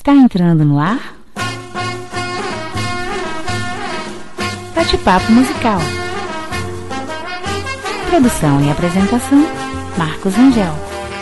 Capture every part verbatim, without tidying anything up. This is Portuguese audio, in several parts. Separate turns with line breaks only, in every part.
Está entrando no ar? Bate-papo musical. Produção e apresentação, Marcos Angel.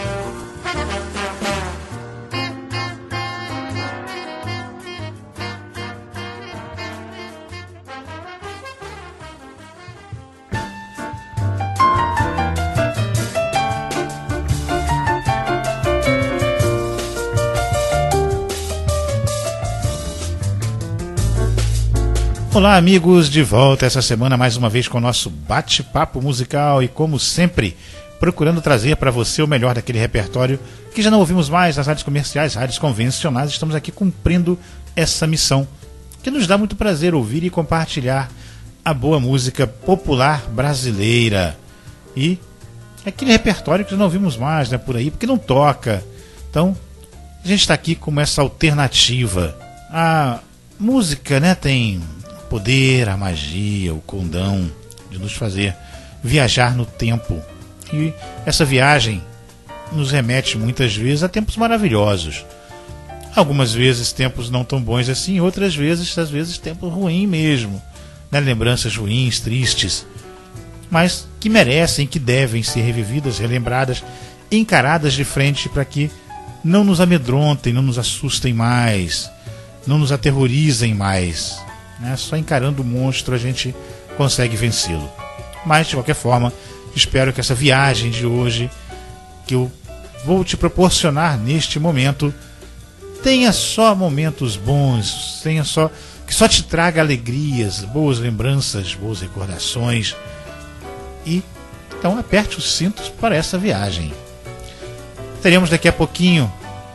Olá, amigos, de volta essa semana mais uma vez com o nosso bate-papo musical e, como sempre, procurando trazer para você o melhor daquele repertório que já não ouvimos mais nas rádios comerciais, rádios convencionais. Estamos aqui cumprindo essa missão, que nos dá muito prazer ouvir e compartilhar a boa música popular brasileira e aquele repertório que já não ouvimos mais, né, por aí, porque não toca. Então, a gente está aqui com essa alternativa. A música, né, tem poder, a magia, o condão de nos fazer viajar no tempo. E essa viagem nos remete muitas vezes a tempos maravilhosos. Algumas vezes tempos não tão bons assim, outras vezes, às vezes, tempos ruins mesmo, né? Lembranças ruins, tristes, mas que merecem, que devem ser revividas, relembradas, encaradas de frente para que não nos amedrontem, não nos assustem mais, não nos aterrorizem mais. Né? Só encarando o monstro a gente consegue vencê-lo. Mas, de qualquer forma, espero que essa viagem de hoje, que eu vou te proporcionar neste momento, tenha só momentos bons, tenha só, que só te traga alegrias, boas lembranças, boas recordações. E então aperte os cintos para essa viagem. Teremos daqui a pouquinho,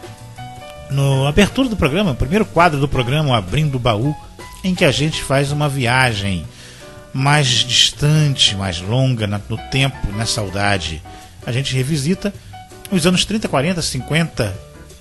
no abertura do programa, o primeiro quadro do programa, o Abrindo o Baú, em que a gente faz uma viagem mais distante, mais longa no tempo, na saudade. A gente revisita os anos trinta, quarenta, cinquenta,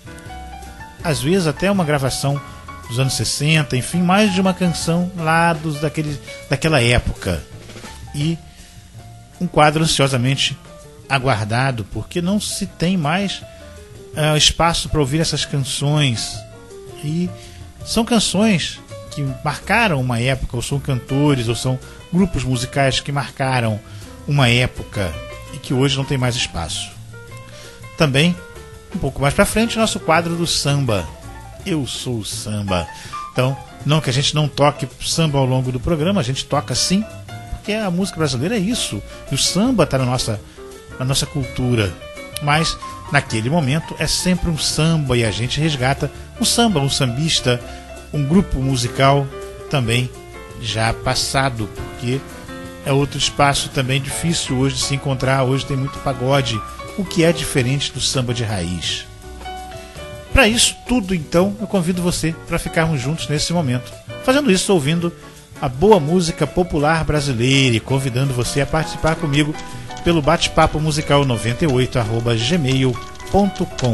às vezes até uma gravação dos anos sessenta, enfim, mais de uma canção lá dos, daquele, daquela época. E um quadro ansiosamente aguardado, porque não se tem mais uh, espaço para ouvir essas canções. E são canções que marcaram uma época, ou são cantores, ou são grupos musicais que marcaram uma época e que hoje não tem mais espaço. Também, um pouco mais para frente, nosso quadro do samba. Eu sou o samba. Então, não que a gente não toque samba ao longo do programa, a gente toca sim, porque a música brasileira é isso. E o samba está na nossa, na nossa cultura. Mas, naquele momento, é sempre um samba e a gente resgata um samba, um sambista, um grupo musical também já passado, porque é outro espaço também difícil hoje de se encontrar. Hoje tem muito pagode, o que é diferente do samba de raiz. Para isso tudo, então, eu convido você para ficarmos juntos nesse momento, fazendo isso ouvindo a boa música popular brasileira e convidando você a participar comigo pelo bate-papo musical noventa e oito arroba gmail ponto com.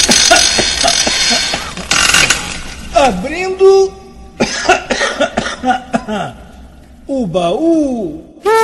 Abrindo o baú.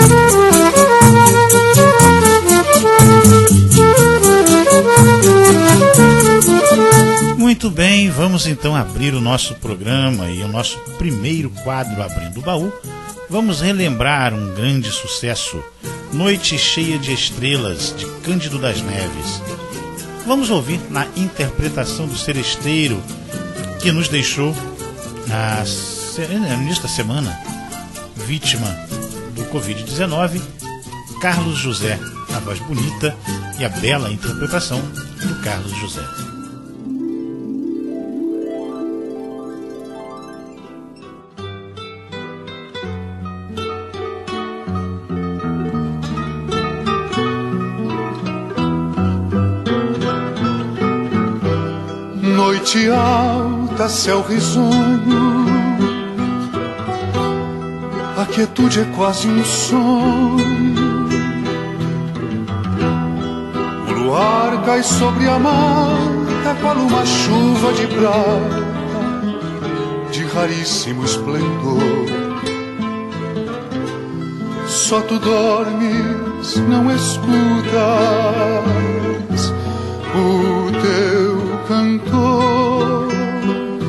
Muito bem, vamos então abrir o nosso programa e o nosso primeiro quadro, Abrindo o Baú. Vamos relembrar um grande sucesso, Noite Cheia de Estrelas, de Cândido das Neves. Vamos ouvir na interpretação do seresteiro, que nos deixou na, no início da semana, vítima do covid dezenove, Carlos José, a voz bonita e a bela interpretação do Carlos José.
Noite alta, céu risonho, a quietude é quase um sonho. O luar cai sobre a mata, qual uma chuva de prata, de raríssimo esplendor. Só tu dormes, não escutas o teu cantor.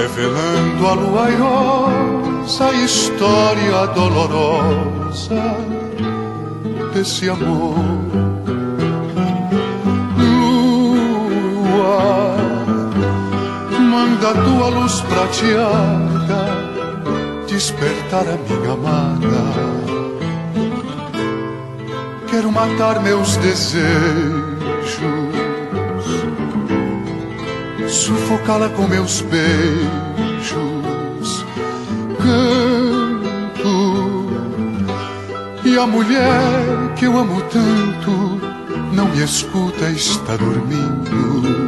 revelando a lua airosa a história dolorosa desse amor. Lua, manda tua luz prateada despertar a minha amada. Quero matar meus desejos, sufocá-la com meus beijos. Canto, e a mulher que eu amo tanto não me escuta, está dormindo.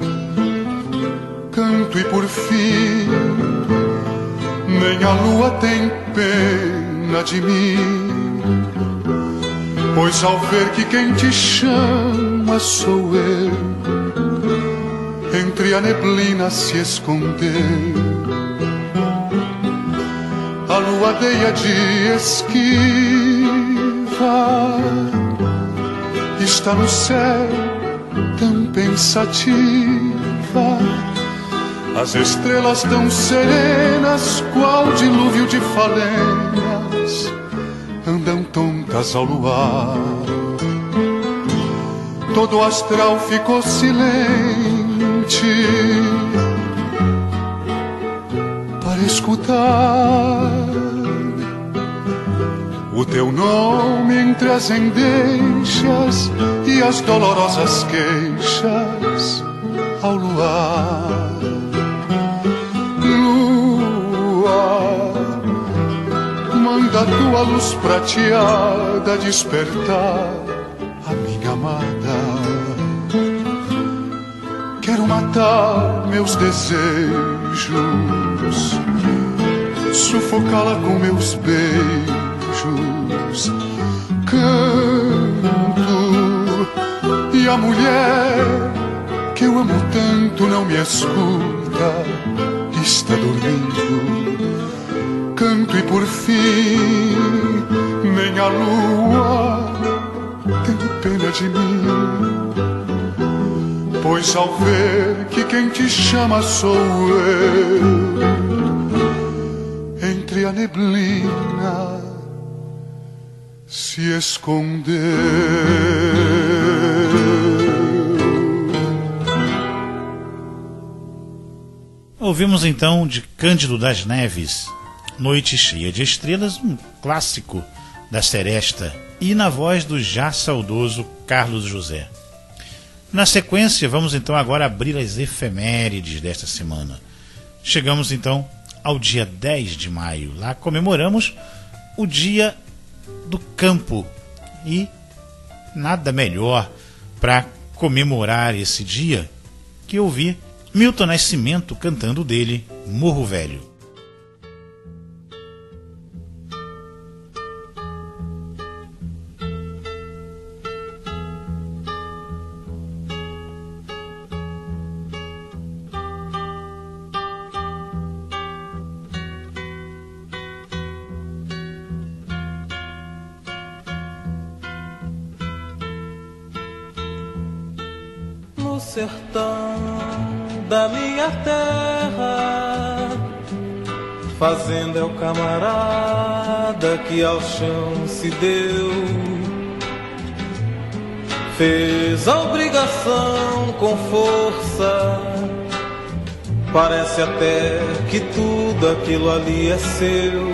Canto e por fim nem a lua tem pena de mim, pois ao ver que quem te chama sou eu, entre a neblina se escondeu. A luadeia de esquiva está no céu tão pensativa. As estrelas tão serenas, qual dilúvio de falenhas, andam tontas ao luar. Todo o astral ficou silente para escutar o teu nome entre as endechas e as dolorosas queixas ao luar. Manda tua luz prateada despertar a minha amada. Quero matar meus desejos, sufocá-la com meus beijos. Canto, e a mulher que eu amo tanto não me escuta, está dormindo. Canto e por fim nem a lua tem pena de mim, pois ao ver que quem te chama sou eu, entre a neblina se escondeu.
Ouvimos então de Cândido das Neves, Noite Cheia de Estrelas, um clássico da Seresta, e na voz do já saudoso Carlos José. Na sequência, vamos então agora abrir as efemérides desta semana. Chegamos então ao dia dez de maio. Lá comemoramos o Dia do Campo. E nada melhor para comemorar esse dia que ouvir Milton Nascimento cantando dele Morro Velho.
No sertão da minha terra, fazenda é o camarada que ao chão se deu. Fez a obrigação com força, parece até que tudo aquilo ali é seu.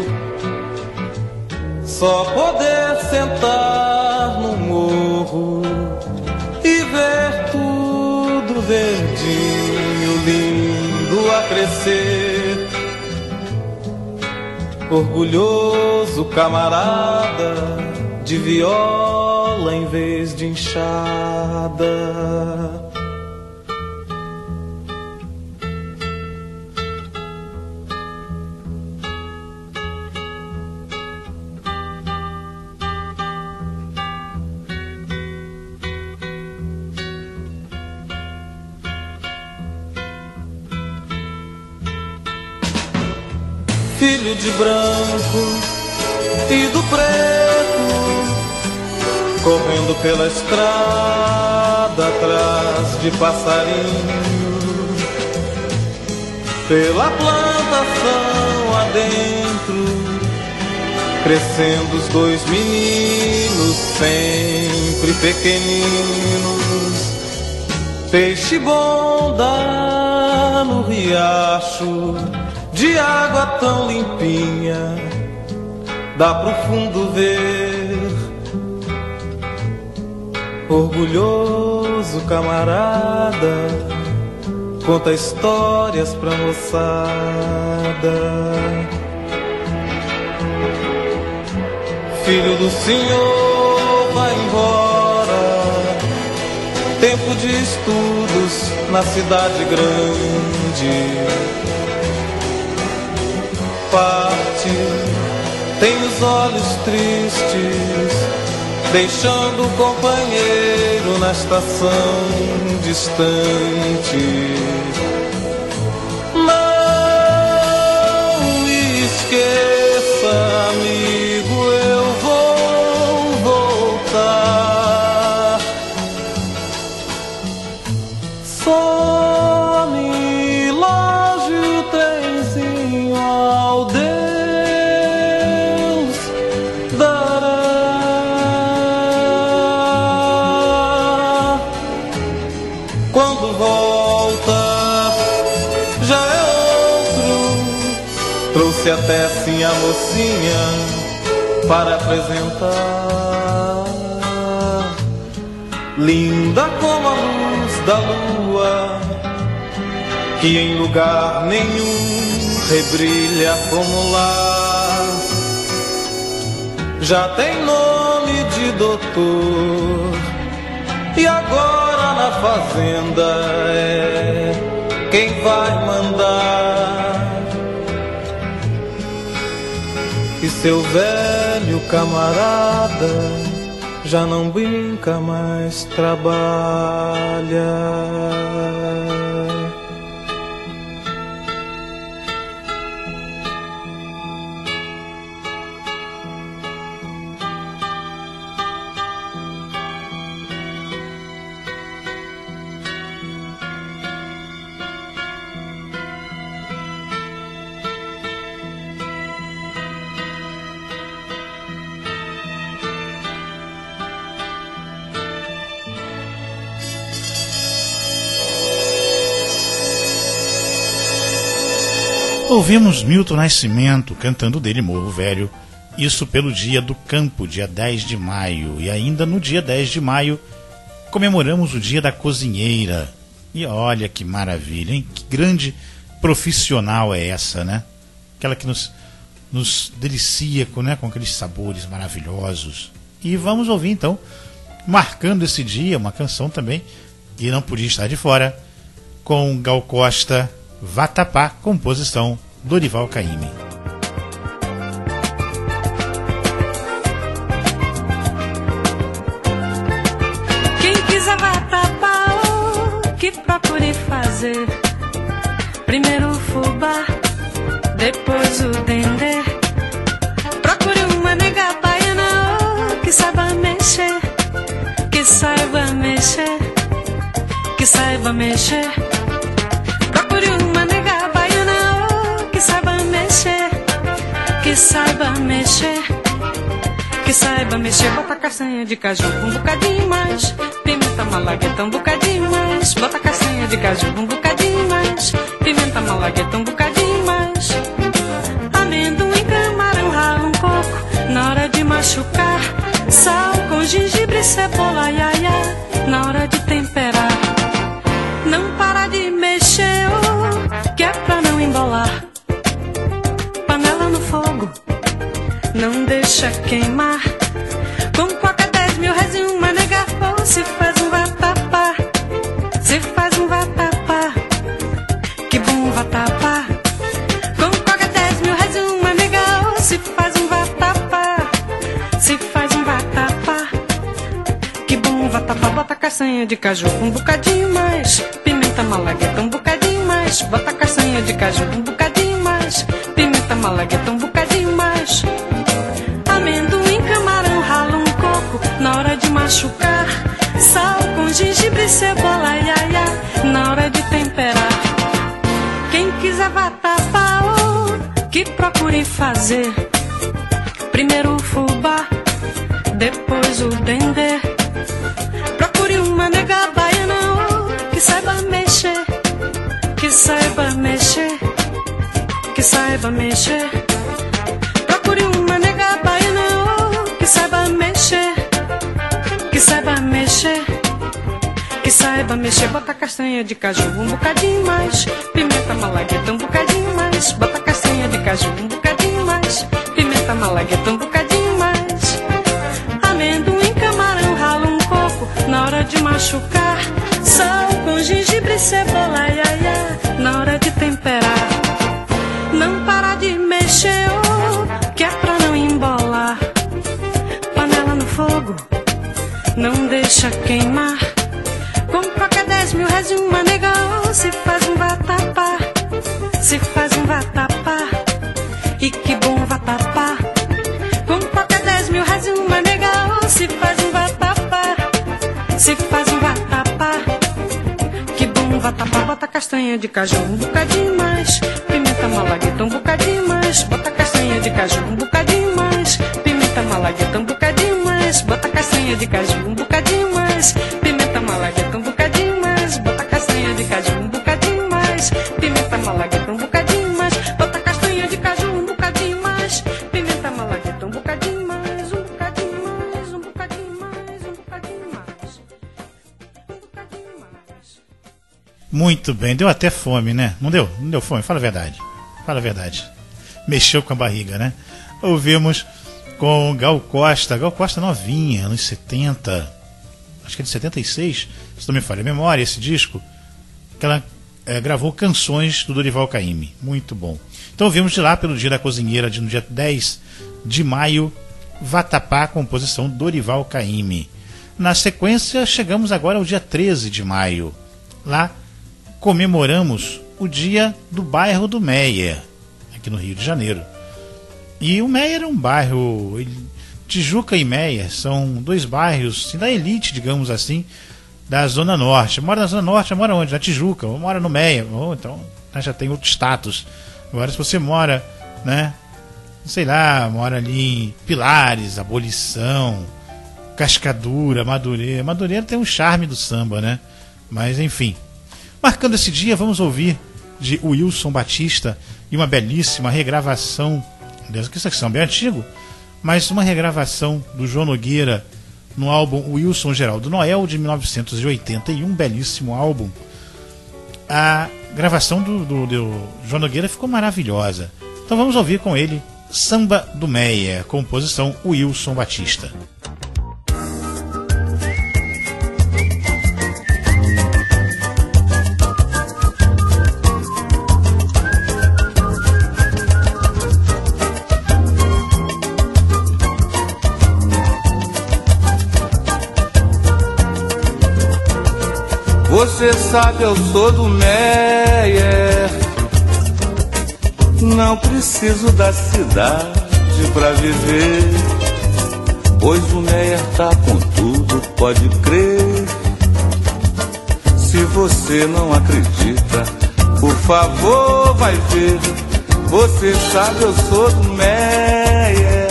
Só poder sentar no morro e ver tudo verdinho, lindo a crescer. Orgulhoso camarada, de viola em vez de enxada. Filho de branco e do preto, correndo pela estrada atrás de passarinho. pela plantação adentro, crescendo os dois meninos, sempre pequeninos. Peixe bom dá no riacho, de água tão limpinha, dá pro fundo ver. Orgulhoso camarada, conta histórias pra moçada. Filho do senhor, vai embora, tempo de estudos na cidade grande. Parte, tem os olhos tristes, deixando o companheiro na estação distante. Não me esqueça, amigo, eu vou voltar. Só me loge o trenzinho ao Deus dará. Quando volta já é outro, trouxe até sim a mocinha para apresentar. Linda como a luz da lua, que em lugar nenhum rebrilha como lá. Já tem nome de doutor, e agora na fazenda é quem vai mandar. E seu velho camarada já não brinca, mais trabalha.
Ouvimos Milton Nascimento cantando dele Morro Velho, isso pelo Dia do Campo, dia dez de maio. E ainda no dia dez de maio comemoramos o Dia da Cozinheira. E olha que maravilha, hein? Que grande profissional é essa, né? Aquela que nos, nos delicia com, né? com aqueles sabores maravilhosos. E vamos ouvir então, marcando esse dia, uma canção também que não podia estar de fora, com Gal Costa, Vatapá, composição Dorival Caymmi.
Quem quiser vatapá, que procure fazer primeiro o fubá, depois o dendê. Procure uma nega baiana que saiba mexer, que saiba mexer, que saiba mexer. Procure uma nega baiana que saiba mexer, que saiba mexer, que saiba mexer. Bota castanha de caju um bocadinho mais, pimenta malagueta um bocadinho mais. Bota castanha de caju um bocadinho mais, pimenta malagueta um bocadinho mais. Amendoim, camarão, rala um coco na hora de machucar. Sal com gengibre, cebola, iaia na hora de temperar. Não para de mexer, oh, que é pra não embolar. Panela no fogo, não deixa queimar. Com qualquer dez mil reais e uma nega, oh, se faz um vatapá, se faz um vatapá, que bom vatapá. Com qualquer dez mil reais e uma nega, oh, se faz um vatapá, se faz um vatapá, que bom vatapá. Bota castanha de caju um bocadinho mais, pimenta malagueta um bocadinho mais. Bota castanha de caju um bocadinho mais, pimenta malagueta um bocadinho mais. Amendoim, camarão, rala um coco na hora de machucar. Sal com gengibre, cebola, iaia na hora de temperar. Quem quiser vai procure fazer. Primeiro o fubá, depois o dendê. Procure uma nega baiana oh, que saiba mexer, que saiba mexer, que saiba mexer. Procure uma nega baiana oh, que saiba mexer, que saiba mexer, que saiba mexer. Bota castanha de caju um bocadinho mais, pimenta malagueta um bocadinho mais. Bota castanha de caju um bocadinho mais, pimenta malagueta um bocadinho mais. Amendoim, camarão, rala um pouco na hora de machucar. Sal com gengibre e cebola, ia, ia, na hora de temperar. Não para de mexer, oh, que é pra não embolar. Panela no fogo, não deixa queimar. Com qualquer dez mil reais e uma nega, oh, se faz um vatapá, se faz um vatapá, e que bom vatapá. Com qualquer dez mil reais e uma nega, oh, se faz um vatapá, se faz um vatapá, que bom vatapá. Bota castanha de caju um bocadinho mais, pimenta malagueta um bocadinho mais. Bota castanha de caju um bocadinho mais, pimenta malagueta um bocadinho mais. Bota castanha de caju um bocadinho mais, pimenta malagueta um bocadinho mais. Bota castanha de caju um bocadinho mais, pimenta malagueta um bocadinho mais. Bota castanha de caju um bocadinho mais, pimenta malagueta um bocadinho mais. Um bocadinho mais, um bocadinho mais, um bocadinho mais, um bocadinho mais.
Muito bem, deu até fome, né? Não deu? Não deu fome? Fala a verdade. Fala a verdade. Mexeu com a barriga, né? Ouvimos com Gal Costa. Gal Costa novinha, anos setenta. Acho que é de setenta e seis, se não me falha a memória, esse disco. Que ela é, gravou canções do Dorival Caymmi. Muito bom. Então ouvimos de lá, pelo Dia da Cozinheira, de, no dia dez de maio, Vatapá, composição Dorival Caymmi. Na sequência, chegamos agora ao dia treze de maio. Lá comemoramos o dia do bairro do Meia, aqui no Rio de Janeiro. E o Meia era um bairro... Tijuca e Meia são dois bairros assim, da elite, digamos assim, da Zona Norte. Mora na Zona Norte, mora onde? Na Tijuca, ou mora no Meia. Ou então né, já tem outro status. Agora, se você mora, né, sei lá, mora ali em Pilares, Abolição, Cascadura, Madureira. Madureira tem um charme do samba, né? Mas, enfim. Marcando esse dia, vamos ouvir de Wilson Batista e uma belíssima regravação. Isso aqui é bem antigo, mas uma regravação do João Nogueira no álbum Wilson Geraldo Noel, de mil novecentos e oitenta e um, belíssimo álbum. A gravação do, do, do João Nogueira ficou maravilhosa. Então vamos ouvir com ele Samba do Meia, composição Wilson Batista.
Você sabe, eu sou do Meia, não preciso da cidade pra viver, pois o Meia tá com tudo, pode crer. Se você não acredita, por favor vai ver. Você sabe, eu sou do Meia,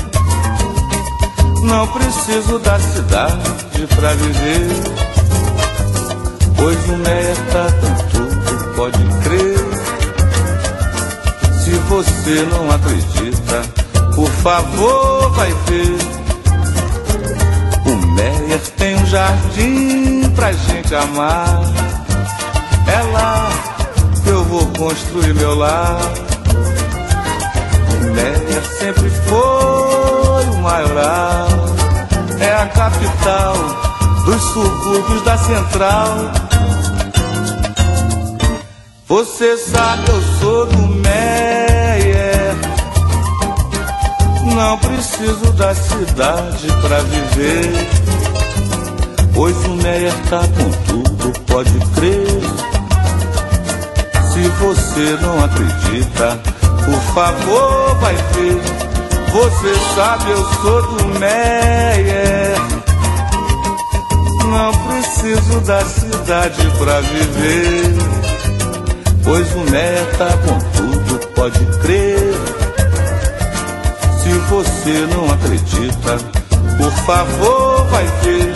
não preciso da cidade pra viver, pois o Meia tá com tudo, pode crer. Se você não acredita, por favor vai ver. O Meia tem um jardim pra gente amar, é lá que eu vou construir meu lar. O Meia sempre foi o maioral, é a capital dos subúrbios da Central. Você sabe, eu sou do Meia, não preciso da cidade pra viver, pois o Meia tá com tudo, pode crer. Se você não acredita, por favor vai ver. Você sabe, eu sou do Meia, não preciso da cidade pra viver, pois o Meia tá com tudo, pode crer. você não acredita, por favor vai ver.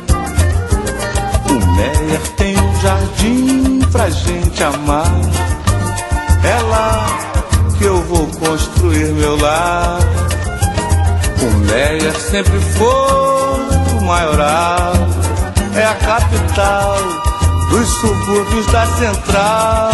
O Meyer tem um jardim pra gente amar. É lá que eu vou construir meu lar. O Meyer sempre foi o maioral. É a capital dos subúrbios da Central.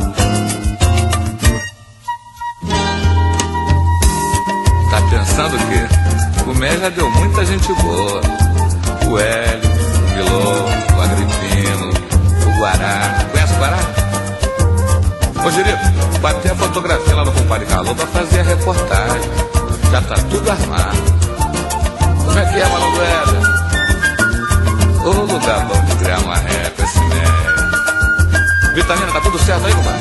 Tá pensando o quê? O Meyer já deu muita gente boa. O Hélio, o Milô, o Agripino, o Guará. Conhece o Guará? Ô, Jerico, batei a fotografia lá no Compadre Calô pra fazer a reportagem. Já tá tudo armado. Como é que é, Malandro Hélio? Ô, lugar bom de criar uma reta, esse Meyer. Vitamina, tá tudo certo aí, compadre?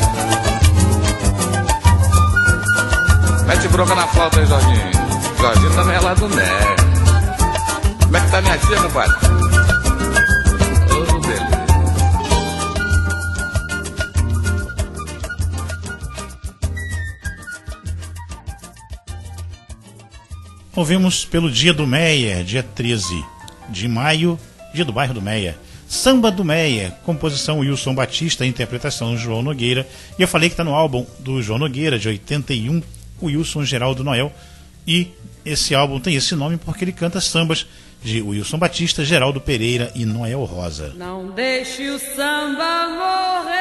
Mete bronca na flauta aí, Jorginho. Jorginho também é lá do Meyer. Como é que tá minha tia, compadre? Ô, beleza.
Ouvimos pelo Dia do Meyer, dia treze de maio, dia do bairro do Meyer. Samba do Meyer, composição Wilson Batista, interpretação João Nogueira. E eu falei que está no álbum do João Nogueira, de oitenta e um, o Wilson Geraldo Noel. E esse álbum tem esse nome porque ele canta sambas de Wilson Batista, Geraldo Pereira e Noel Rosa.
Não deixe o samba morrer,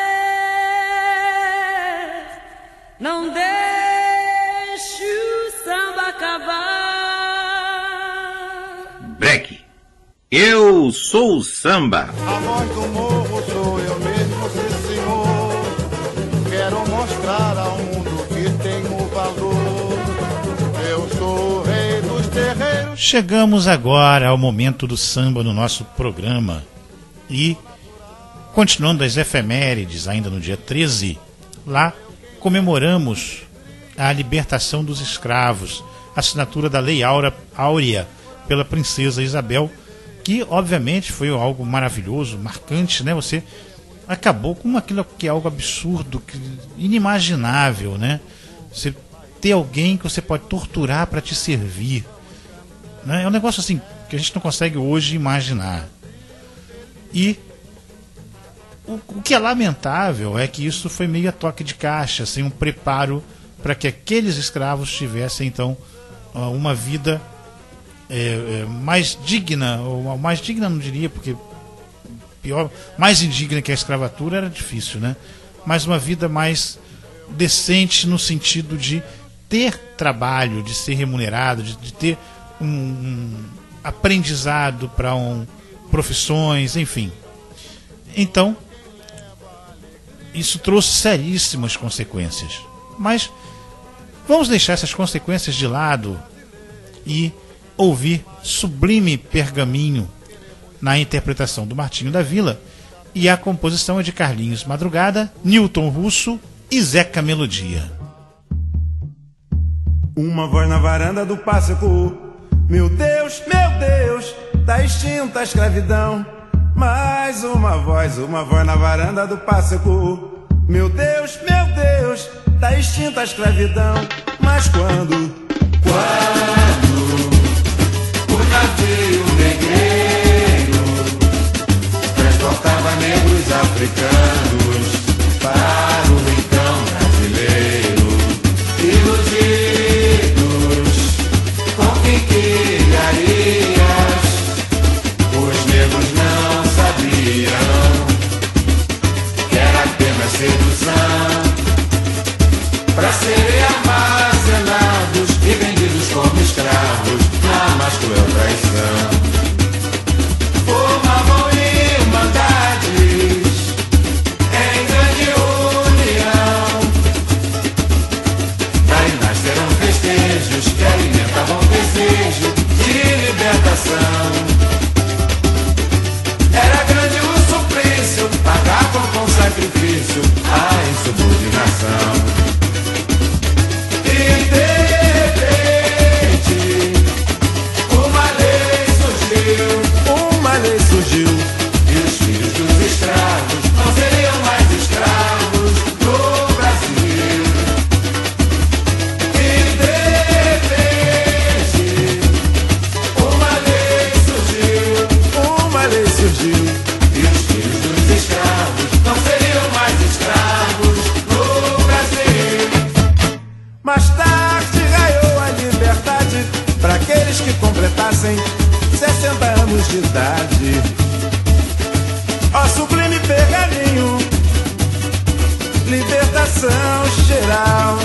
não deixe o samba acabar.
Break. Eu sou o samba.
A voz do morro sou eu mesmo, sim senhor. Quero mostrar ao mundo que tenho valor. Eu sou o rei dos terreiros.
Chegamos agora ao momento do samba no nosso programa. E, continuando as efemérides, ainda no dia treze, lá comemoramos a libertação dos escravos, a assinatura da Lei Áurea pela princesa Isabel, que obviamente foi algo maravilhoso, marcante, né? Você acabou com aquilo que é algo absurdo, inimaginável, né? Você ter alguém que você pode torturar para te servir, né? É um negócio assim que a gente não consegue hoje imaginar. E o, o que é lamentável é que isso foi meio a toque de caixa, sem um preparo para que aqueles escravos tivessem então uma vida É, é, mais digna, ou mais digna não diria, porque pior, mais indigna que a escravatura era difícil, né? Mas uma vida mais decente no sentido de ter trabalho, de ser remunerado, de, de ter um, um aprendizado para um, profissões, enfim. Então, isso trouxe seríssimas consequências. Mas vamos deixar essas consequências de lado e ouvir Sublime Pergaminho na interpretação do Martinho da Vila, e a composição é de Carlinhos Madrugada, Newton Russo e Zeca Melodia.
Uma voz na varanda do Pássaro, meu Deus, meu Deus, tá extinta a escravidão. Mais uma voz, uma voz na varanda do Pássaro, meu Deus, meu Deus, tá extinta a escravidão. Mas quando, quando o navio negreiro transportava negros africanos para o rincão brasileiro, iludidos com quinquilharias, os negros não sabiam que era apenas sedução para serem armazenados e vendidos como escravos na mais cruel traição. Formavam irmandades em grande união, daí nasceram festejos que alimentavam o desejo de libertação. Era grande o suplício, pagavam com sacrifício a insubordinação. comoção geral.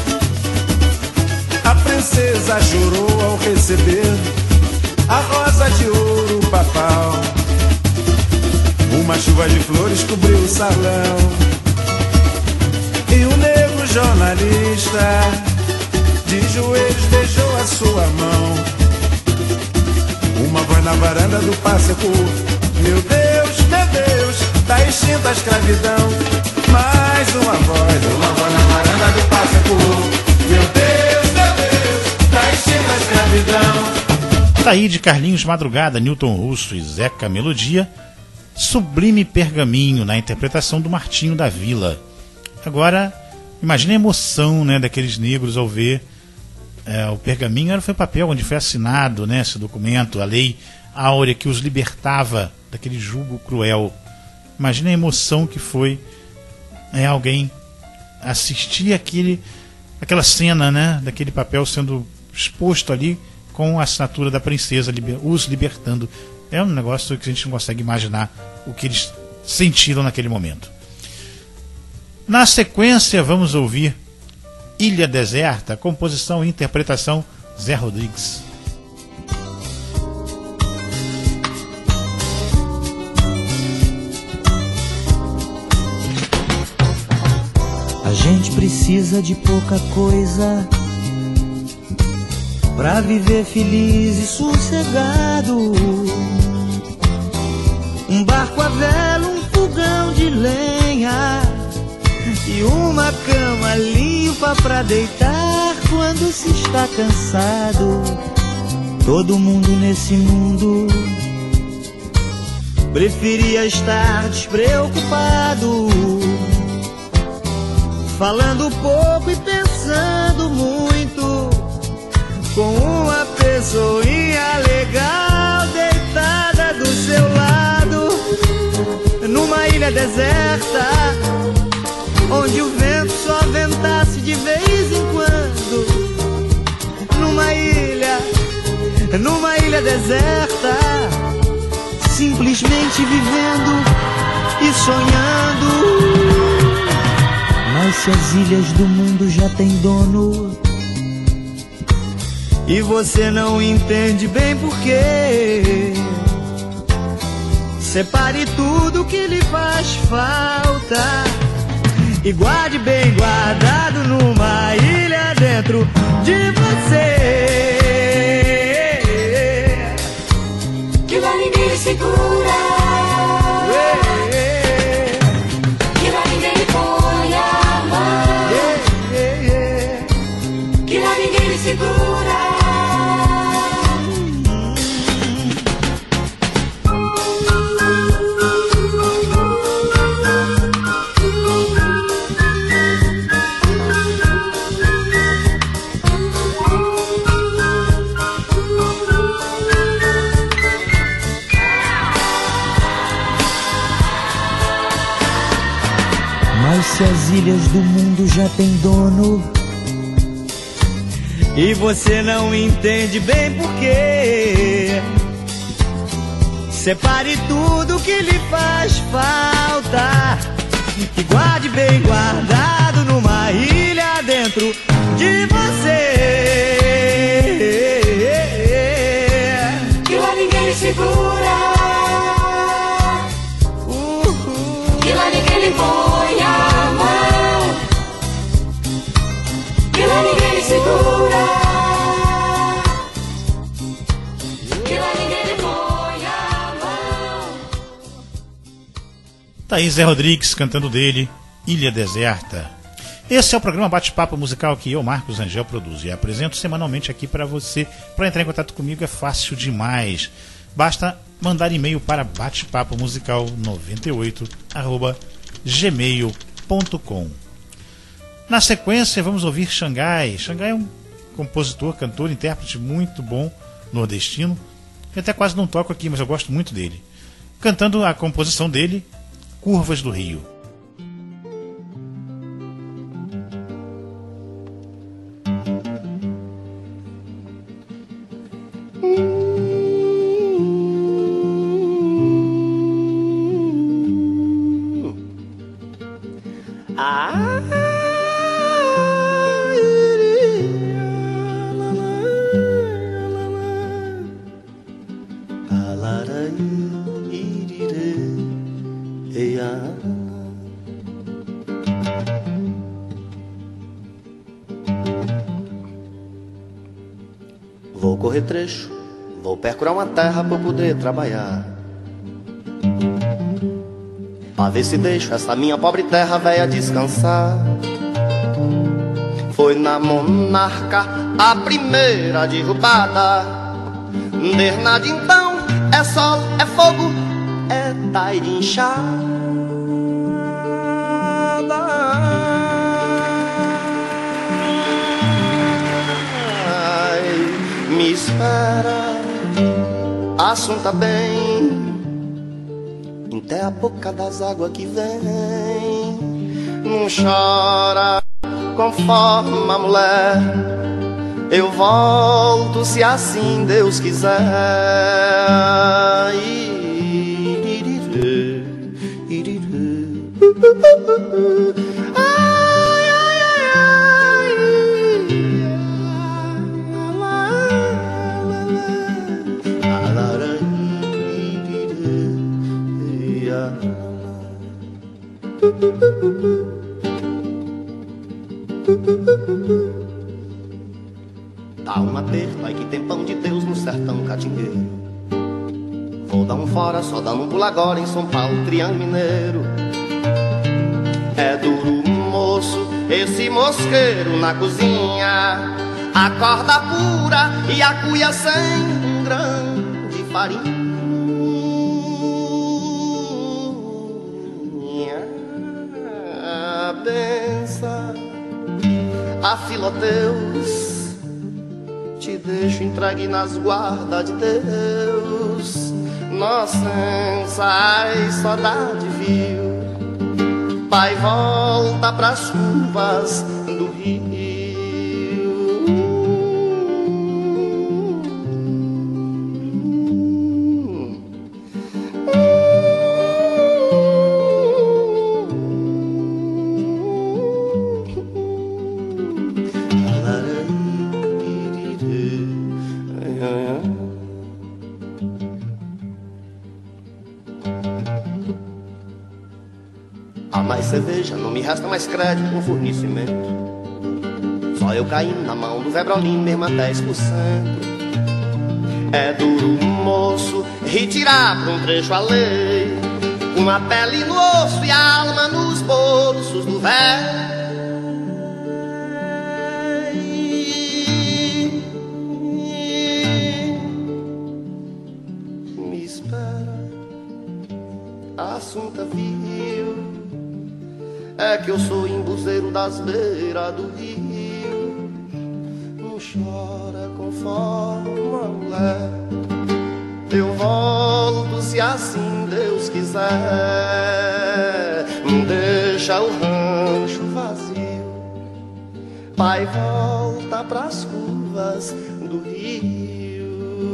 A princesa chorou ao receber a rosa de ouro papal. Uma chuva de flores cobriu o salão e o negro jornalista de joelhos beijou a sua mão. Uma voz na varanda do pássaro: meu Deus, meu Deus, tá extinta a escravidão. Mais uma voz, uma voz na varanda do pássaro: meu Deus, meu Deus, tá extinta a escravidão.
Tá aí de Carlinhos Madrugada, Newton Russo e Zeca Melodia, Sublime Pergaminho, na interpretação do Martinho da Vila. Agora, imagine a emoção, né, daqueles negros ao ver é, o pergaminho. Era, foi o papel onde foi assinado, né, esse documento, a lei áurea que os libertava daquele jugo cruel. Imagine a emoção que foi é, alguém assistir aquele, aquela cena, né, daquele papel sendo exposto ali com a assinatura da princesa, liber, os libertando. É um negócio que a gente não consegue imaginar o que eles sentiram naquele momento. Na sequência, vamos ouvir Ilha Deserta, composição e interpretação Zé Rodrigues.
A gente precisa de pouca coisa pra viver feliz e sossegado. Um barco a vela, um fogão de lenha e uma cama limpa pra deitar quando se está cansado. Todo mundo nesse mundo preferia estar despreocupado, falando pouco e pensando muito, com uma pessoinha legal deitada do seu lado, numa ilha deserta, onde o vento só ventasse de vez em quando. Numa ilha, numa ilha deserta, simplesmente vivendo e sonhando. Mas se as ilhas do mundo já têm dono e você não entende bem por quê, separe tudo que lhe faz falta e guarde bem guardado numa ilha dentro de você, que lá ninguém lhe segura, que lá ninguém lhe põe a mão, que lá ninguém lhe segura. Se as ilhas do mundo já têm dono e você não entende bem por quê, separe tudo que lhe faz falta e guarde bem guardado numa ilha dentro de você, que lá ninguém lhe segura, uh-huh. Que lá ninguém lhe põe a mão, que lá ninguém lhe segura, que lá ninguém lhe põe a mão.
Tá aí Zé Rodrigues cantando dele, Ilha Deserta. Esse é o programa Bate-Papo Musical que eu, Marcos Angel, produzo e apresento semanalmente aqui para você. Para entrar em contato comigo é fácil demais. Basta mandar e-mail para batepapo musical noventa e oito arroba gmail ponto com. Na sequência vamos ouvir Xangai. Xangai é um compositor, cantor, intérprete muito bom, nordestino. Eu até quase não toco aqui, mas eu gosto muito dele. Cantando a composição dele, Curvas do Rio.
Ah!
percorrer trecho, vou percurar uma terra pra eu poder trabalhar, pra ver se deixo essa minha pobre terra véia descansar. Foi na Monarca a primeira derrubada, desde então é sol, é fogo, é tairinchada. Me espera, assunta bem, até a boca das águas que vem. Não chora, conforma a mulher, eu volto se assim Deus quiser. Dá um aperto, ai que tem pão de Deus no sertão catingueiro. Vou dar um fora, só dando um pulo agora em São Paulo, Triângulo Mineiro. É duro, moço, esse mosqueiro na cozinha, a corda pura e a cuia sem um grão de farinha. Pensa, afila Deus, te deixo entregue nas guardas de Deus. Nossa, ai, saudade viu, pai volta pras curvas do rio. Mais cerveja, não me resta mais crédito com fornecimento. Só eu caindo na mão do Vebrolim, mesmo a dez por cento. É duro, moço, retirar pra um trecho a lei, com a pele no osso e a alma nos bolsos do velho. Me espera, assunta viu, é que eu sou embuzeiro das beiras do rio. Não chora, conforma a mulher, eu volto se assim Deus quiser. Deixa o rancho vazio, pai volta pras curvas do rio.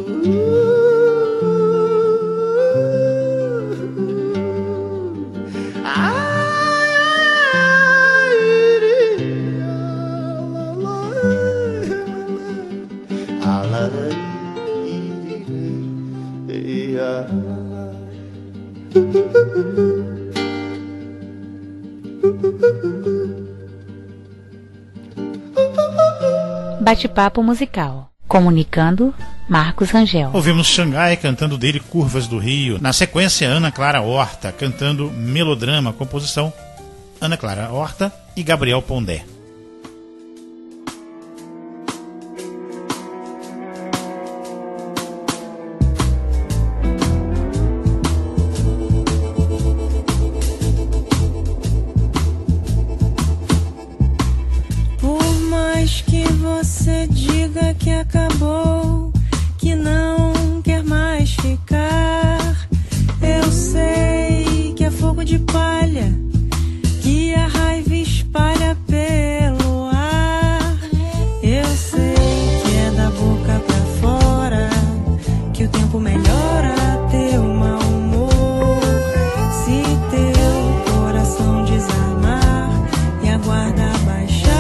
Bate-papo musical. Comunicando, Marcos Rangel.
Ouvimos Xangai cantando dele Curvas do Rio. Na sequência, Ana Clara Horta cantando Melodrama, composição Ana Clara Horta e Gabriel Pondé.
Você diga que acabou, que não quer mais ficar. Eu sei que é fogo de palha, que a raiva espalha pelo ar. Eu sei que é da boca pra fora que o tempo melhora teu mau humor. Se teu coração desarmar e a guarda baixar,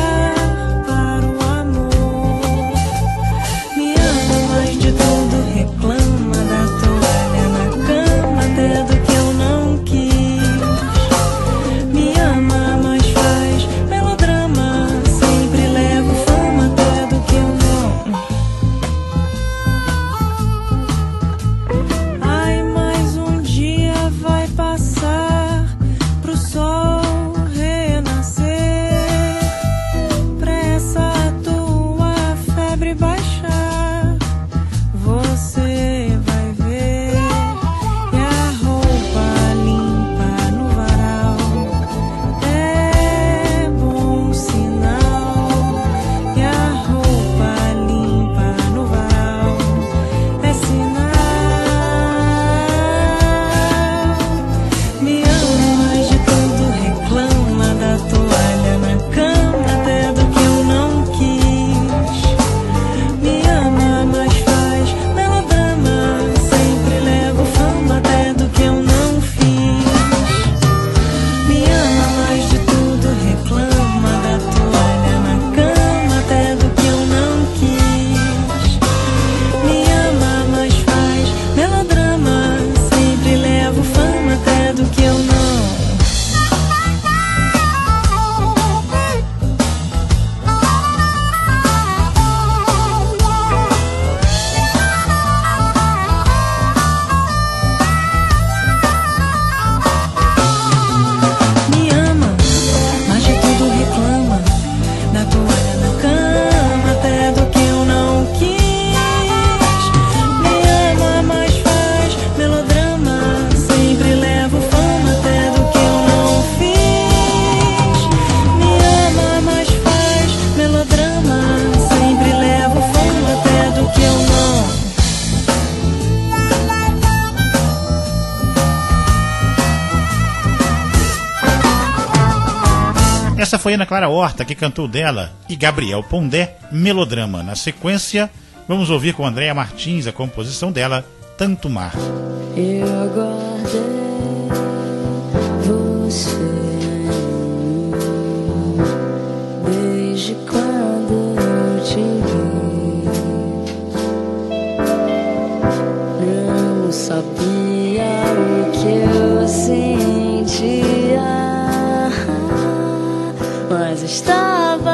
Essa foi Ana Clara Horta que cantou dela e Gabriel Pondé, Melodrama. Na sequência, vamos ouvir com Andréa Martins a composição dela, Tanto Mar.
Eu aguardei você desde quando eu te vi. Não sabia o que eu sentia, mas estava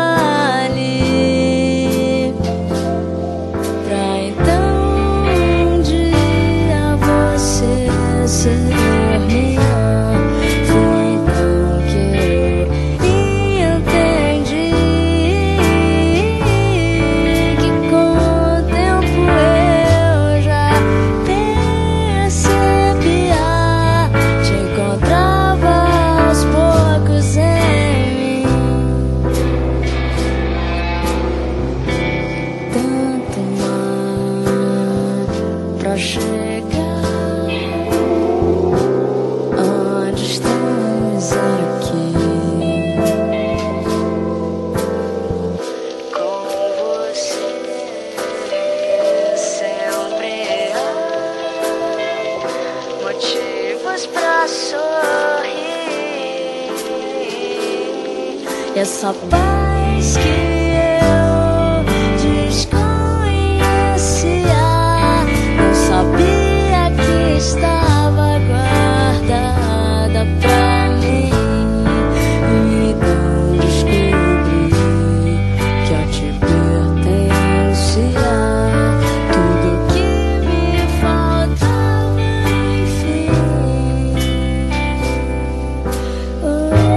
ali pra então um dia você ser minha. Foi então que eu entendi que com o tempo eu já percebia, te encontrava aos poucos em chegar onde estamos aqui. Com você sempre há motivos pra sorrir. E essa paz que sabia que estava guardada pra mim, então descobri que a te pertencia tudo que me faltava, enfim. Oh,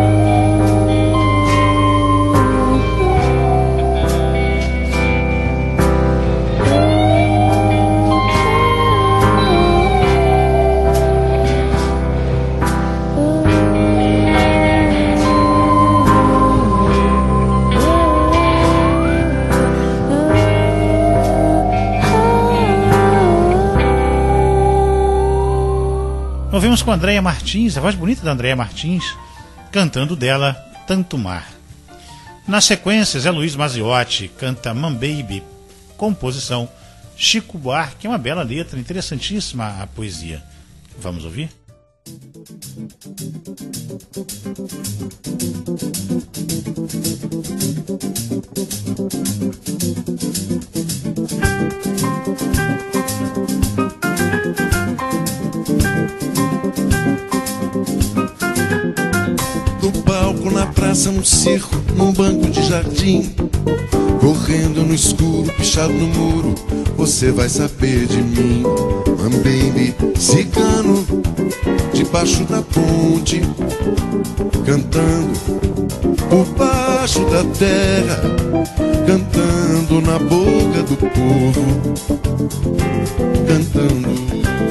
Ouvimos com a Andréa Martins, a voz bonita da Andréa Martins, cantando dela Tanto Mar. Na sequência, Zé Luiz Maziotti canta Man Baby, composição Chico Buarque, é uma bela letra, interessantíssima a poesia. Vamos ouvir?
No palco, na praça, no circo, num banco de jardim, correndo no escuro, pichado no muro, você vai saber de mim. Man baby, cigano, debaixo da ponte, cantando por baixo da terra, cantando na boca do povo, cantando.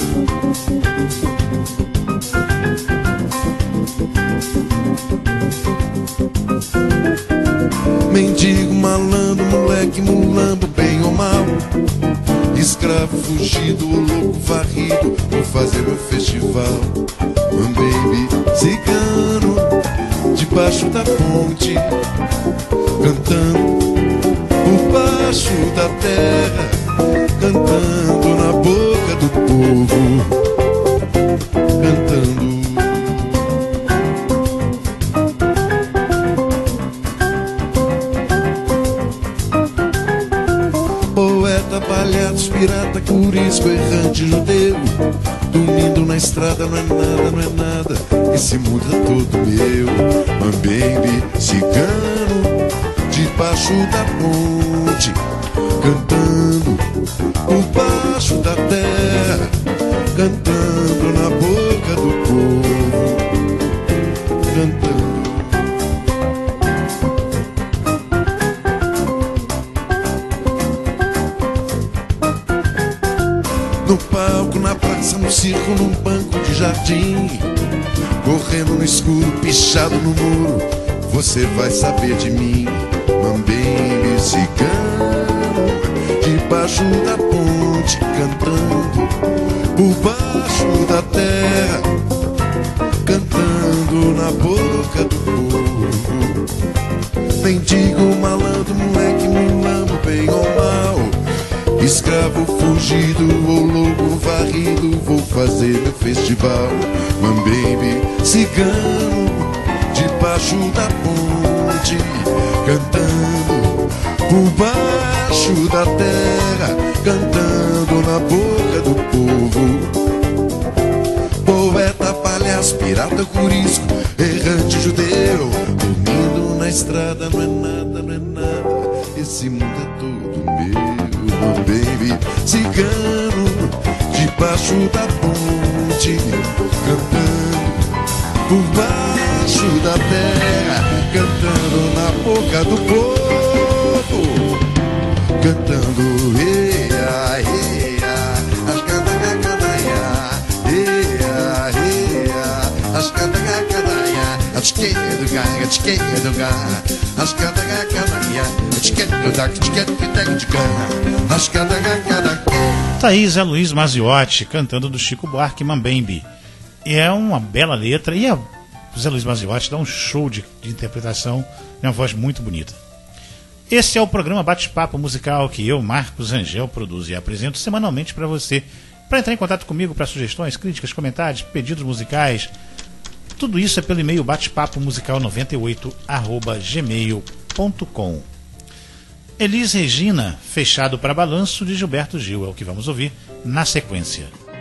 Mendigo, malandro, moleque, mulambo, bem ou mal, escravo, fugido, louco, varrido, vou fazer meu festival. Man baby, cigano, debaixo da ponte, cantando por baixo da terra, cantando na boca do povo, cantando. Palhaços, pirata, curisco, errante, judeu, dormindo na estrada, não é nada, não é nada, esse mundo é todo meu. Man baby, cigano, debaixo da ponte, cantando por baixo da terra, cantando na boca do povo, cantando. No palco, na praça, no circo, num banco de jardim, correndo no escuro, pichado no muro, você vai saber de mim. Man baby, cigano, debaixo da ponte, cantando por baixo da terra, cantando na boca do povo, mendigo, malandro, moleque, mulambo, bem ou mal, escravo fugido ou lobo varrido, vou fazer meu festival. Mambembe, cigano, debaixo da ponte, cantando por baixo da terra, cantando na boca do povo. Poeta, palhaço, pirata, curisco, errante judeu, dormindo na estrada, não é nada, não é nada, esse mundo é todo meu. Mambembe, cigano, debaixo da ponte, cantando por baixo da terra, cantando na boca do povo, cantando eia, eia, as cantacacadaia, eia, eia, as cantacacadaia, as queia do gaia, as queia do gaia, as cantacacadaia, as queia do gaia, as queia do gaia, as cantacacadaia.
Tá aí Zé Luiz Maziotti cantando do Chico Buarque, Mambembe. E é uma bela letra, e a Zé Luiz Maziotti dá um show de, de interpretação, é uma voz muito bonita. Esse é o programa Bate-Papo Musical que eu, Marcos Rangel, produzo e apresento semanalmente para você. Para entrar em contato comigo para sugestões, críticas, comentários, pedidos musicais, tudo isso é pelo e-mail batepapo musical noventa e oito arroba gmail ponto com. Elis Regina, Fechado para Balanço, de Gilberto Gil, é o que vamos ouvir na sequência.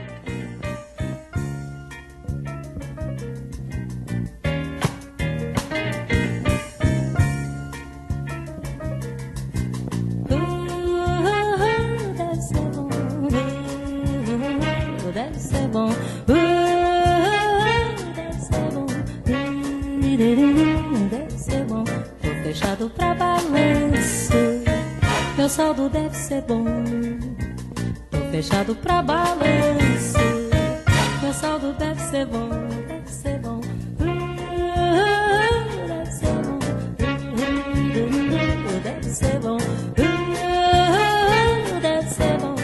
Meu saldo deve ser bom, tô fechado pra balanço. Meu saldo deve ser bom, deve ser bom, deve ser bom, deve ser bom, deve ser bom,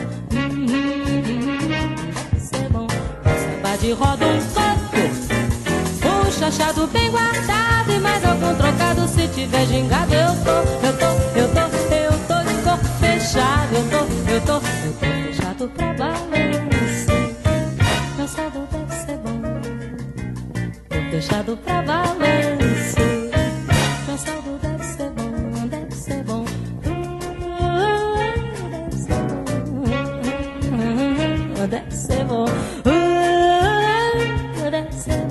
deve ser bom. Samba de roda um pouco, um chachado bem guardado e mais algum trocado. Se tiver gingado eu tô, eu tô, eu tô. Fechado, eu tô, eu tô, eu tô fechado pra balanço. Meu saldo deve ser bom, tô fechado pra balanço. Meu saldo deve ser bom, deve ser bom, deve ser bom, deve ser bom, deve ser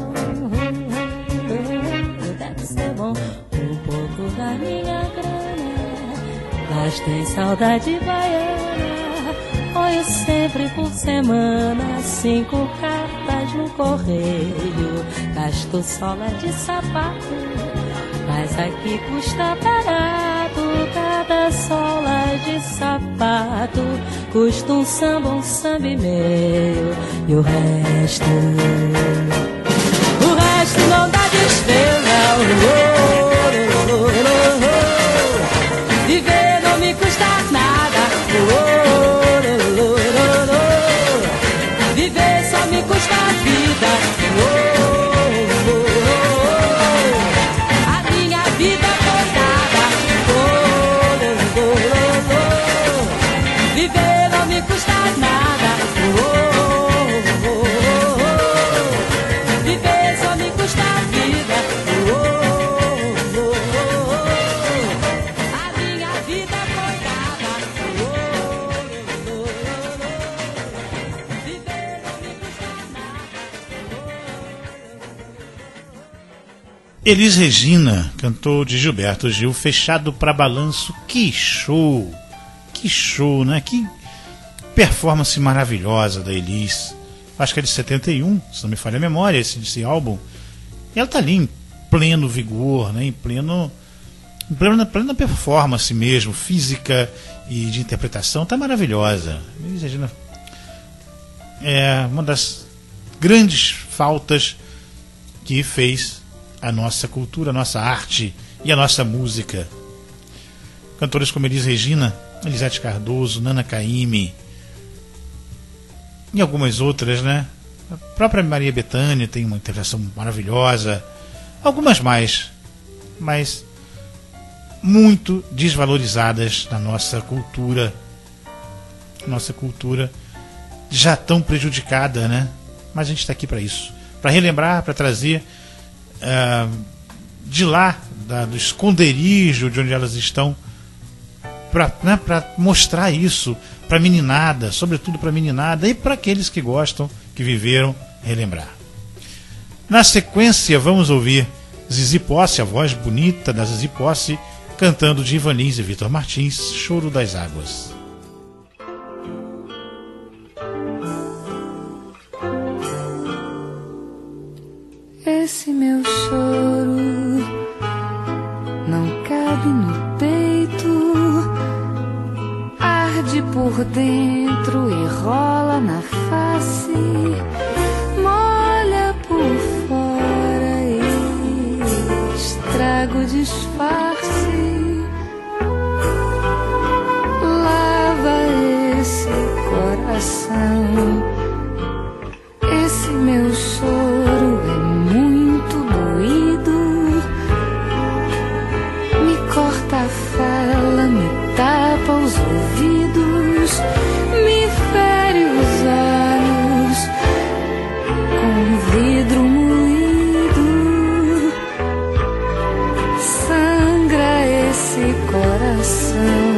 bom, deve ser bom. Um pouco da minha grana, mas tem saudade baiana. Olho sempre por semana, cinco cartas no correio. Gasto sola de sapato, mas aqui custa barato. Cada sola de sapato custa um samba, um samba e meio. E o resto, o resto não dá despesa. Oh, oh, oh, oh, oh. Viver não me custa nada. Oh, oh, oh, oh, oh. Viver só me custa a vida. Oh, oh, oh, oh. A minha vida foi dada. Oh, oh, oh, oh. Viver não me custa nada. Oh, oh, oh, oh. Viver só me custa a vida. Oh, oh, oh, oh. A minha vida foi dada. Oh, oh, oh, oh. Viver não me custa nada.
Elis Regina cantou de Gilberto Gil, Fechado pra Balanço. Que show! Que show, né? Que performance maravilhosa da Elis. Acho que é de setenta e um, se não me falha a memória, esse, esse álbum. E ela tá ali em pleno vigor, né? Em pleno, em plena, plena performance mesmo, física e de interpretação. Tá maravilhosa. Elis Regina é uma das grandes faltas que fez a nossa cultura, a nossa arte e a nossa música. Cantores como Elis Regina, Elisete Cardoso, Nana Caymmi e algumas outras, né? A própria Maria Bethânia tem uma interpretação maravilhosa, algumas mais, mas muito desvalorizadas na nossa cultura. Nossa cultura já tão prejudicada, né? Mas a gente está aqui para isso, para relembrar, para trazer uh, de lá, da, do esconderijo de onde elas estão, para, né, para mostrar isso para a meninada, sobretudo para a meninada e para aqueles que gostam, que viveram, relembrar. Na sequência, vamos ouvir Zizi Posse, a voz bonita da Zizi Posse, cantando de Ivan Lins e Vitor Martins, Choro das Águas.
Esse meu choro não cabe no peito, arde por dentro e rola na face, molha por fora e estraga o disfarce. Lava esse coração, esse meu choro é muito doído, me corta a fala, me tapa os ouvidos, me fere os olhos com vidro moído, sangra esse coração.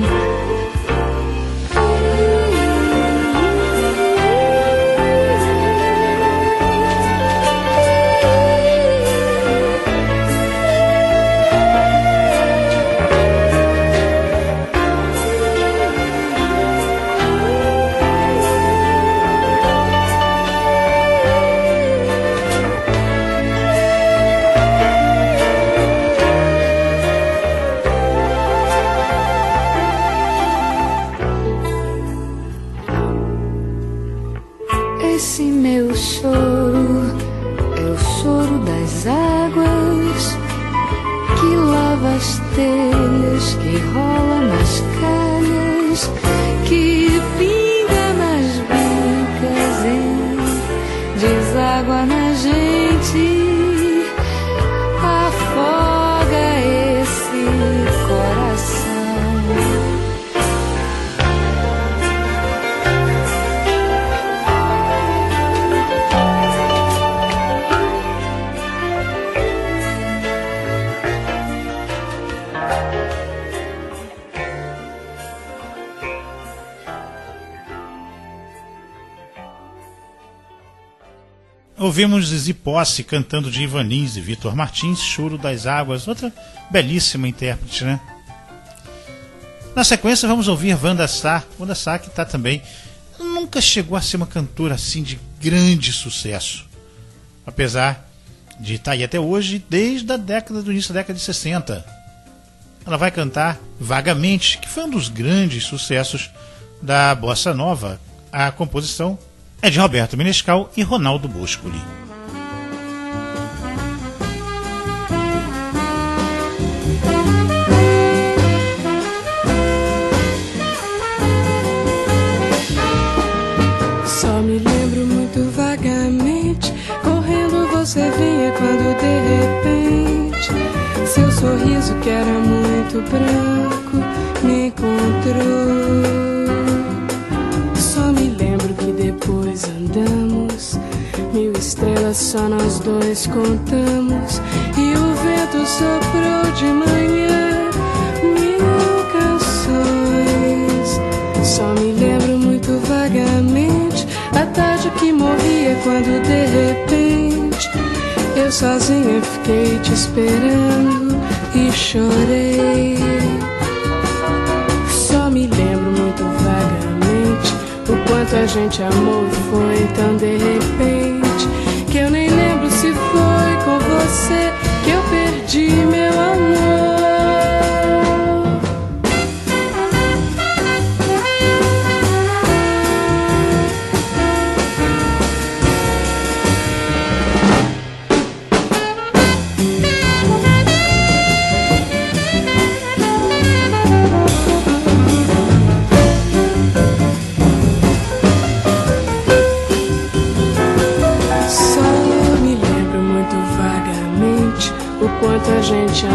Esse meu choro é o choro das águas que lava as telhas, que rola nas calhas, que pinga nas bicas e deságua na gente, afoga esse coração.
Ouvimos Zizi Posse cantando de Ivan Lins e Vitor Martins, Choro das Águas, outra belíssima intérprete, né? Na sequência vamos ouvir Wanda Sá. Wanda Sá que está também, nunca chegou a ser uma cantora assim de grande sucesso, apesar de estar aí até hoje, desde a década do início da década de sessenta. Ela vai cantar Vagamente, que foi um dos grandes sucessos da Bossa Nova. A composição é de Roberto Menescal e Ronaldo Boscoli.
Só me lembro muito vagamente, correndo você vinha quando de repente seu sorriso, que era muito branco, me encontrou. Só me lembro que depois andamos, mil estrelas só nós dois contamos, e o vento soprou de manhã mil canções. Só me lembro muito vagamente a tarde que morria quando de repente eu sozinha fiquei te esperando e chorei. Só me lembro muito vagamente o quanto a gente amou e foi tão de repente, que eu nem lembro se foi com você que eu perdi meu amor. Quanto a gente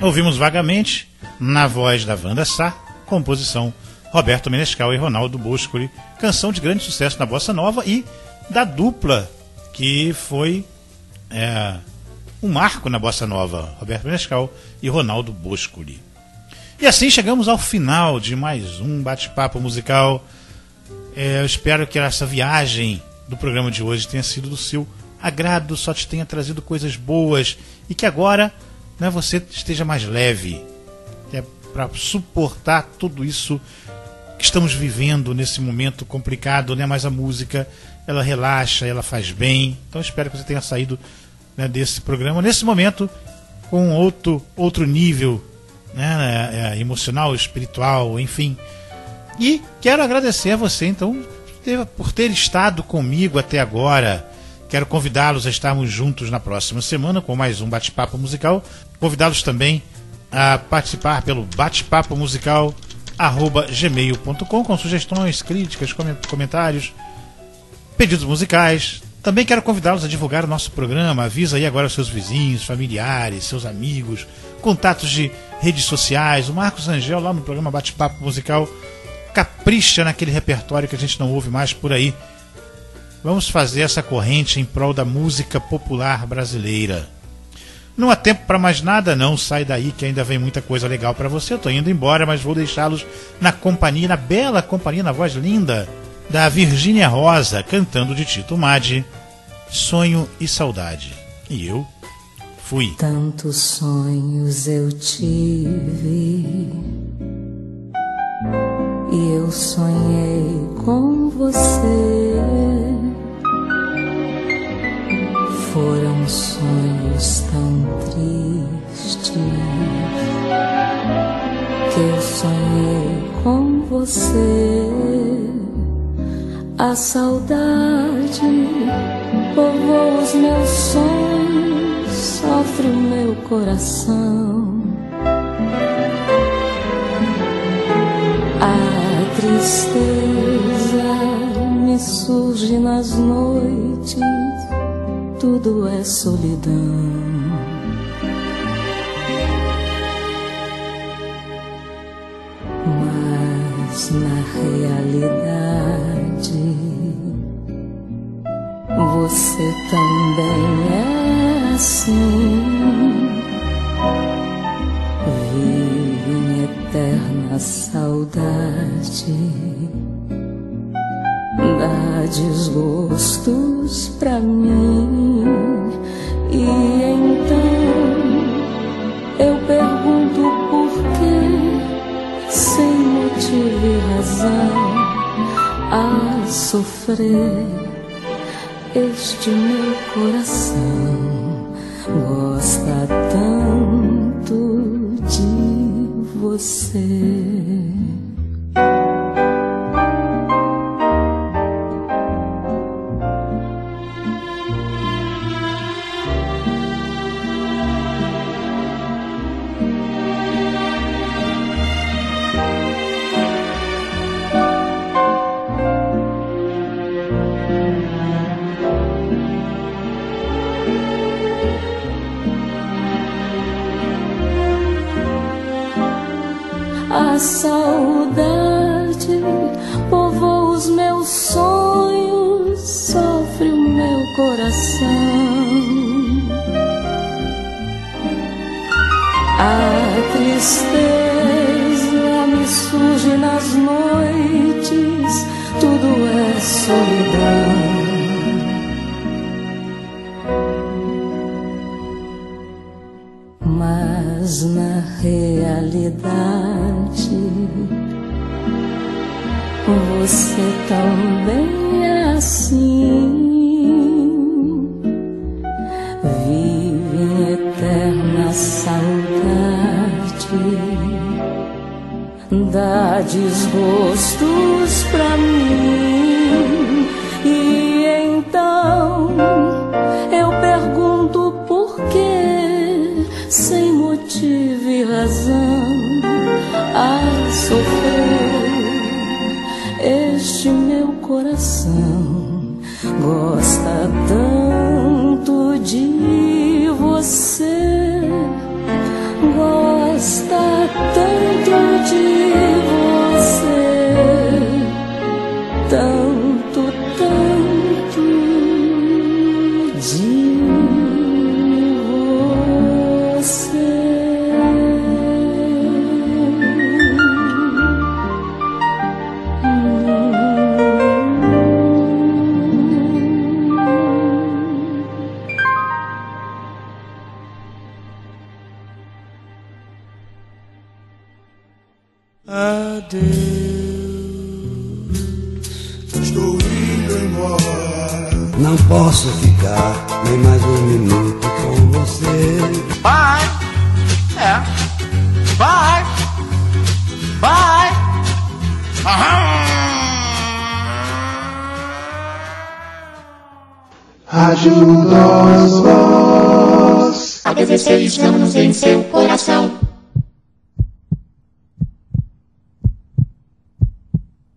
Ouvimos Vagamente, na voz da Wanda Sá, composição Roberto Menescal e Ronaldo Boscoli, canção de grande sucesso na Bossa Nova e da dupla que foi é, um marco na Bossa Nova, Roberto Menescal e Ronaldo Boscoli. E assim chegamos ao final de mais um bate-papo musical. É, eu espero que essa viagem do programa de hoje tenha sido do seu agrado, só te tenha trazido coisas boas e que agora, né, você esteja mais leve, é, para suportar tudo isso que estamos vivendo nesse momento complicado, né? Mas a música, ela relaxa, ela faz bem. Então espero que você tenha saído, né, desse programa nesse momento com outro, outro nível, né, é, emocional, espiritual, enfim. E quero agradecer a você, então, por ter estado comigo até agora. Quero convidá-los a estarmos juntos na próxima semana com mais um bate-papo musical. Convidá-los também a participar pelo bate-papo musical arroba gmail ponto com com sugestões, críticas, comentários, pedidos musicais. Também quero convidá-los a divulgar o nosso programa. Avisa aí agora aos seus vizinhos, familiares, seus amigos, contatos de redes sociais. O Marcos Rangel lá no programa Bate-Papo Musical capricha naquele repertório que a gente não ouve mais por aí. Vamos fazer essa corrente em prol da música popular brasileira. Não há tempo para mais nada, não. Sai daí que ainda vem muita coisa legal para você. Eu estou indo embora, mas vou deixá-los na companhia, na bela companhia, na voz linda da Virgínia Rosa, cantando de Tito Maddi, Sonho e Saudade. E eu fui.
Tantos sonhos eu tive e eu sonhei com você. Foram sonhos tão tristes que eu sonhei com você. A saudade povoa os meus sonhos, sofre o meu coração. A tristeza me surge nas noites, tudo é solidão. Mas na realidade você também é assim. Vive em eterna saudade, dá desgostos pra mim. E então eu pergunto por que, sem motivo e razão, a sofrer este meu coração. Gosta tanto de você. A saudade povoa os meus sonhos, sofre o meu coração. A tristeza me surge nas noites, tudo é solidão. Mas na realidade você também é assim. Vive em eterna saudade, dá desgostos pra mim. E então eu pergunto por que, sem motivo e razão, a sofrer este meu coração. Gosta tanto de você, gosta adeus.
Estou indo embora.
Não posso ficar nem mais um minuto com você.
Bye. É. Bye. Bye. Aham.
Rádio Dose Voz. Há dezesseis anos em seu coração.